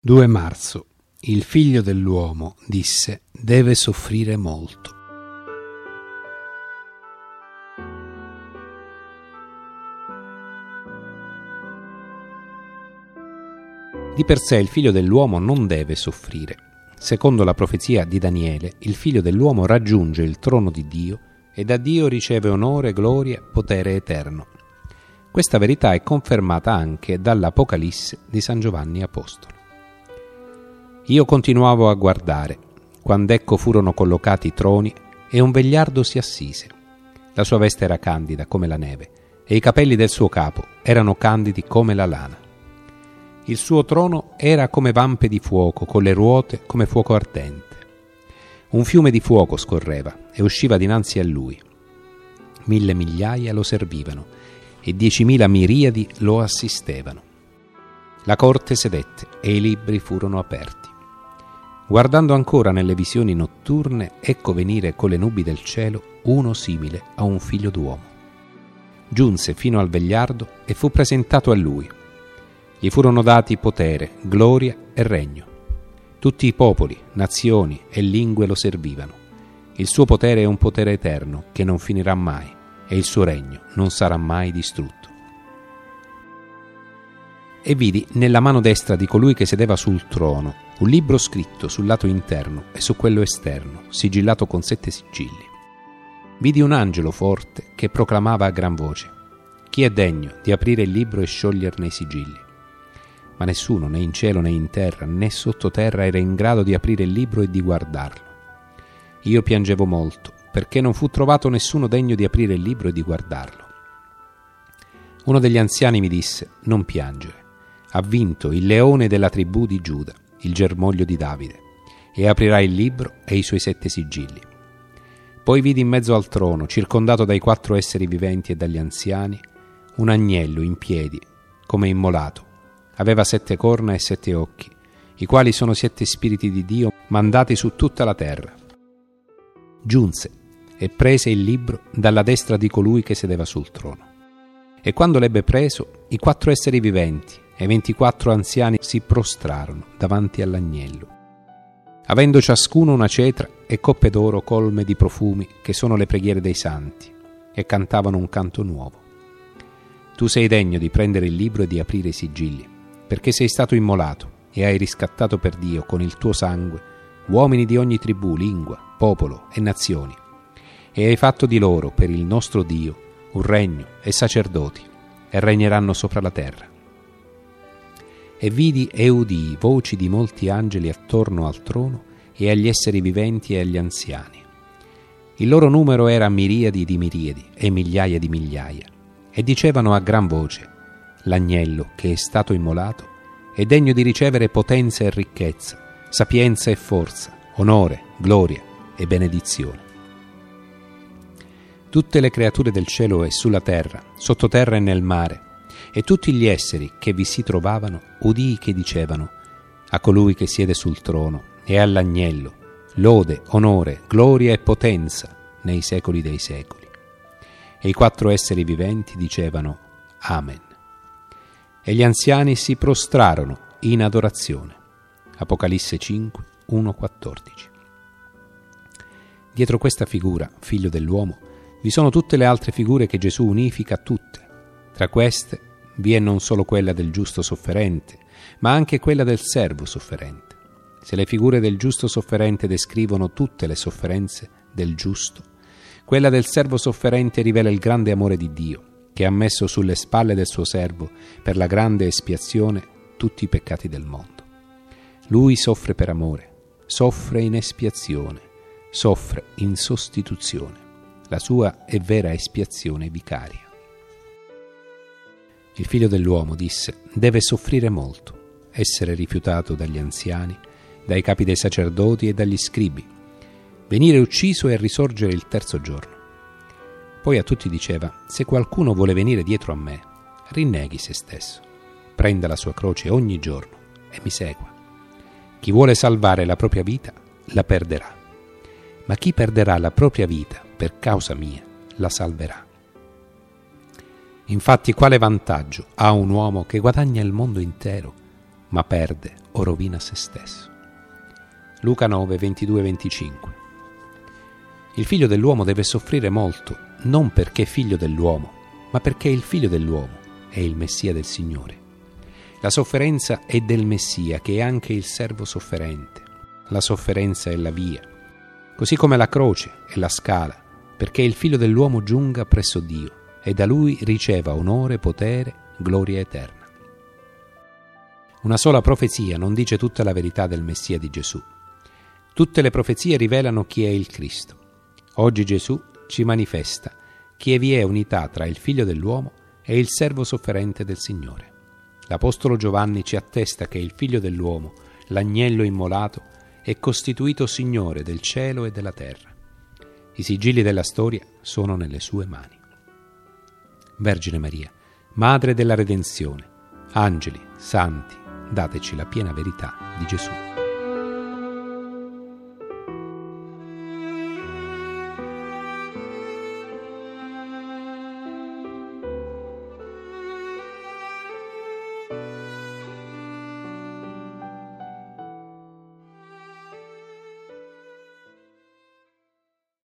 2 marzo. Il figlio dell'uomo disse: deve soffrire molto. Di per sé il figlio dell'uomo non deve soffrire. Secondo la profezia di Daniele, il figlio dell'uomo raggiunge il trono di Dio e da Dio riceve onore, gloria, potere eterno. Questa verità è confermata anche dall'Apocalisse di San Giovanni Apostolo. Io continuavo a guardare, quando ecco furono collocati i troni e un vegliardo si assise. La sua veste era candida come la neve e i capelli del suo capo erano candidi come la lana. Il suo trono era come vampe di fuoco, con le ruote come fuoco ardente. Un fiume di fuoco scorreva e usciva dinanzi a lui. 1000 migliaia lo servivano e 10.000 miriadi lo assistevano. La corte sedette e i libri furono aperti. Guardando ancora nelle visioni notturne, ecco venire con le nubi del cielo uno simile a un figlio d'uomo. Giunse fino al vegliardo e fu presentato a lui. Gli furono dati potere, gloria e regno. Tutti i popoli, nazioni e lingue lo servivano. Il suo potere è un potere eterno che non finirà mai e il suo regno non sarà mai distrutto. E vidi nella mano destra di colui che sedeva sul trono un libro scritto sul lato interno e su quello esterno, sigillato con 7 sigilli. Vidi un angelo forte che proclamava a gran voce: chi è degno di aprire il libro e scioglierne i sigilli? Ma nessuno, né in cielo né in terra né sottoterra, era in grado di aprire il libro e di guardarlo. Io piangevo molto, perché non fu trovato nessuno degno di aprire il libro e di guardarlo. Uno degli anziani mi disse: non piangere. Ha vinto il leone della tribù di Giuda, il germoglio di Davide, e aprirà il libro e i suoi 7 sigilli. Poi vidi in mezzo al trono, circondato dai 4 esseri viventi e dagli anziani, un agnello in piedi, come immolato. Aveva 7 corna e 7 occhi, i quali sono 7 spiriti di Dio mandati su tutta la terra. Giunse e prese il libro dalla destra di colui che sedeva sul trono. E quando l'ebbe preso, i 4 esseri viventi e 24 anziani si prostrarono davanti all'agnello, avendo ciascuno una cetra e coppe d'oro colme di profumi, che sono le preghiere dei santi, e cantavano un canto nuovo. Tu sei degno di prendere il libro e di aprire i sigilli, perché sei stato immolato e hai riscattato per Dio con il tuo sangue uomini di ogni tribù, lingua, popolo e nazioni, e hai fatto di loro, per il nostro Dio, un regno e sacerdoti, e regneranno sopra la terra. E vidi e udii voci di molti angeli attorno al trono e agli esseri viventi e agli anziani. Il loro numero era miriadi di miriadi e migliaia di migliaia, e dicevano a gran voce: l'agnello che è stato immolato è degno di ricevere potenza e ricchezza, sapienza e forza, onore, gloria e benedizione. Tutte le creature del cielo e sulla terra, sottoterra e nel mare, e tutti gli esseri che vi si trovavano, udii che dicevano: a colui che siede sul trono e all'agnello lode, onore, gloria e potenza nei secoli dei secoli. E i 4 esseri viventi dicevano: Amen. E gli anziani si prostrarono in adorazione. Apocalisse 5, 1-14. Dietro questa figura, figlio dell'uomo, vi sono tutte le altre figure che Gesù unifica tutte. Tra queste vi è non solo quella del giusto sofferente, ma anche quella del servo sofferente. Se le figure del giusto sofferente descrivono tutte le sofferenze del giusto, quella del servo sofferente rivela il grande amore di Dio, che ha messo sulle spalle del suo servo per la grande espiazione tutti i peccati del mondo. Lui soffre per amore, soffre in espiazione, soffre in sostituzione. La sua è vera espiazione vicaria. Il figlio dell'uomo disse: deve soffrire molto, essere rifiutato dagli anziani, dai capi dei sacerdoti e dagli scribi, venire ucciso e risorgere il 3° giorno. Poi a tutti diceva: se qualcuno vuole venire dietro a me, rinneghi se stesso, prenda la sua croce ogni giorno e mi segua. Chi vuole salvare la propria vita la perderà, ma chi perderà la propria vita per causa mia la salverà. Infatti, quale vantaggio ha un uomo che guadagna il mondo intero, ma perde o rovina se stesso. Luca 9, 22-25. Il figlio dell'uomo deve soffrire molto, non perché è figlio dell'uomo, ma perché il figlio dell'uomo è il Messia del Signore. La sofferenza è del Messia, che è anche il servo sofferente. La sofferenza è la via, così come la croce è la scala, perché il figlio dell'uomo giunga presso Dio e da lui riceva onore, potere, gloria eterna. Una sola profezia non dice tutta la verità del Messia di Gesù. Tutte le profezie rivelano chi è il Cristo. Oggi Gesù ci manifesta che vi è unità tra il figlio dell'uomo e il servo sofferente del Signore. L'Apostolo Giovanni ci attesta che il figlio dell'uomo, l'agnello immolato, è costituito Signore del cielo e della terra. I sigilli della storia sono nelle sue mani. Vergine Maria, Madre della Redenzione, angeli, santi, dateci la piena verità di Gesù.